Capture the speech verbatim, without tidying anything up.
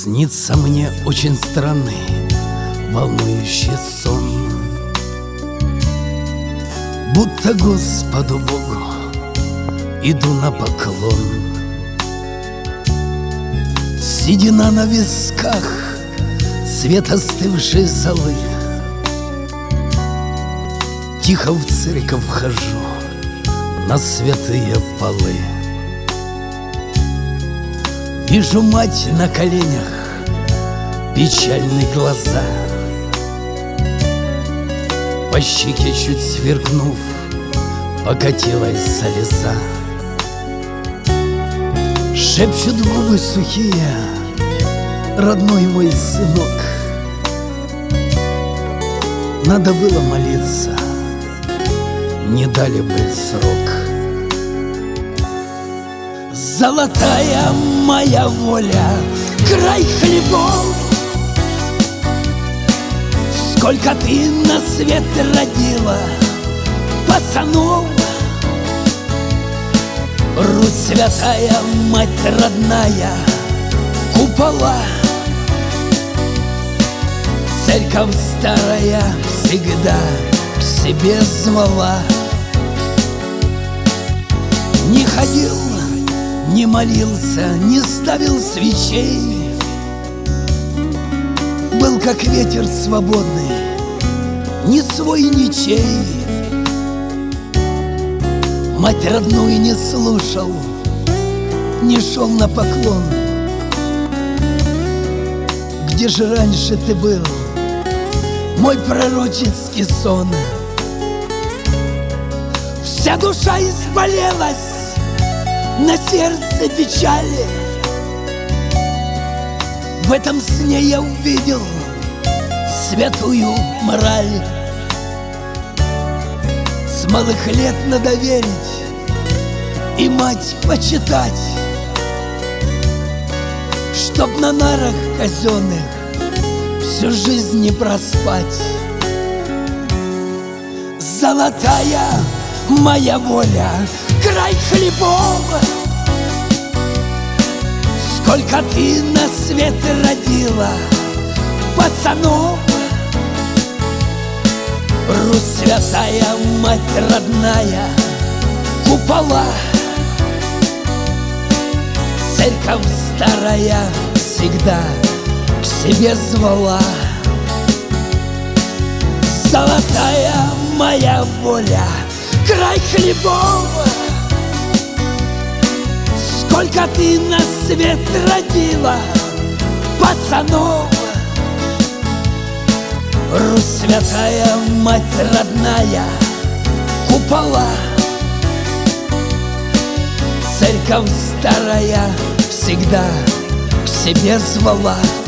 Снится мне очень странный, волнующий сон, будто Господу Богу иду на поклон. Седина на висках, цвет остывшей золы. Тихо в церковь вхожу на святые полы. Вижу мать на коленях, печальные глаза. По щеке чуть сверкнув, покатилась слеза. Шепчут губы сухие: родной мой сынок, надо было молиться, не дали бы срок. Золотая моя воля, край хлебов, сколько ты на свет родила пацанов. Русь святая, мать родная, купола. Церковь старая всегда к себе звала. Не ходил, не молился, не ставил свечей, был как ветер свободный, ни свой, ничей. Мать родную не слушал, не шел на поклон. Где же раньше ты был, мой пророческий сон? Вся душа изболелась, на сердце печали. В этом сне я увидел святую мораль. С малых лет надо верить и мать почитать, чтоб на нарах казенных всю жизнь не проспать. Золотая моя воля, край хлебов, сколько ты на свет родила пацанов. Русь святая, мать родная, купола. Церковь старая всегда к себе звала. Золотая моя воля, край хлебов, сколько ты на свет родила пацанов. Русь святая, мать родная, купола. Церковь старая всегда к себе звала.